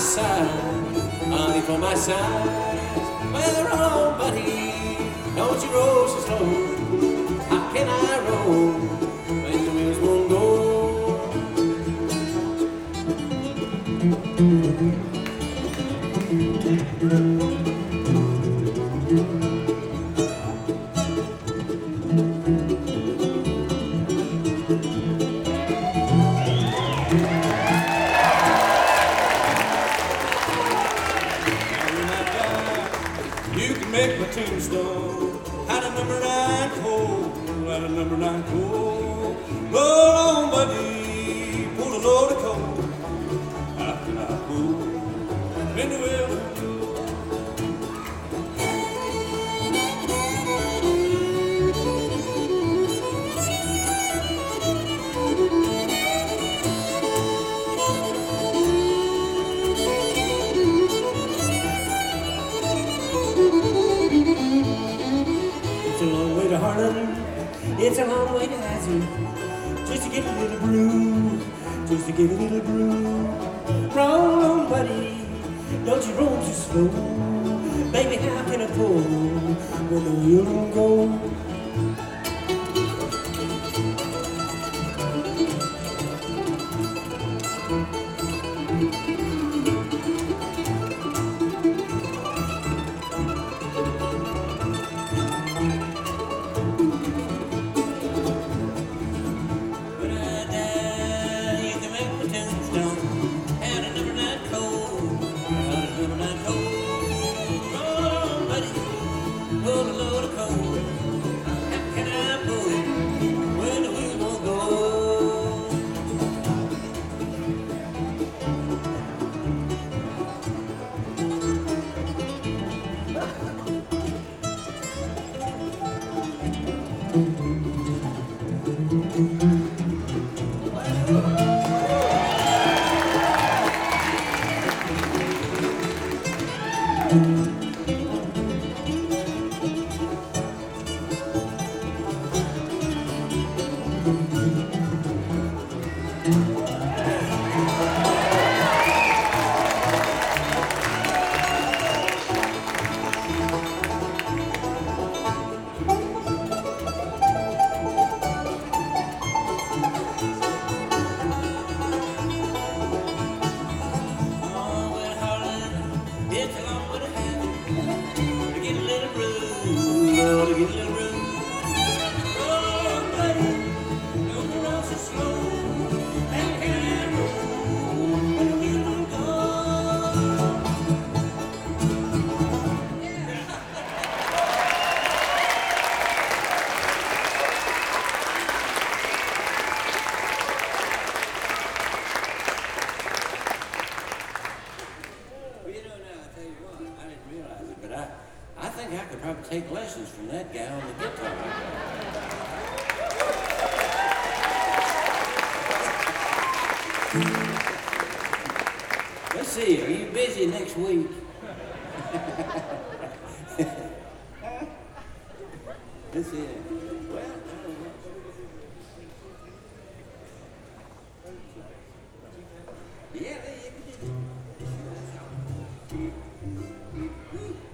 side, honey for my side. Well, roll, buddy, don't you roll so slow. How can I roll when the wheels won't go? You can make my tombstone out of number 9 coal, out of number 9 coal. Roll on, buddy, pull a load of coal. How can I pull when the wheel won't go? It's a long way to Harlem, it's a long way to Hazard, just to get a little brew, just to get a little brew. Roll on, buddy, don't you roll too slow. Baby, how can I pull when the wheel don't go? I think I could probably take lessons from that guy on the guitar. Let's see, are you busy next week? Let's see. Well, I don't know. Yeah, you can do it.